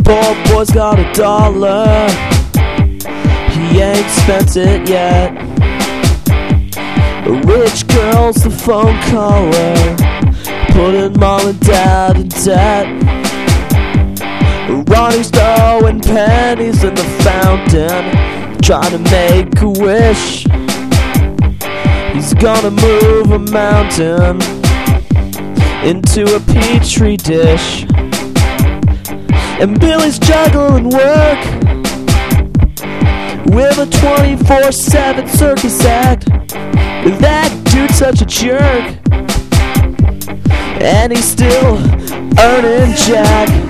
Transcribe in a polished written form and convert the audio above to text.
Poor boy's got $1. He ain't spent it yet. A rich girl's the phone caller, putting mom and dad in debt. Ronnie's throwing pennies in the fountain, trying to make a wish. He's gonna move a mountain into a petri dish. And Billy's juggling work with a 24/7 circus act. That dude's such a jerk, and he's still earning jack.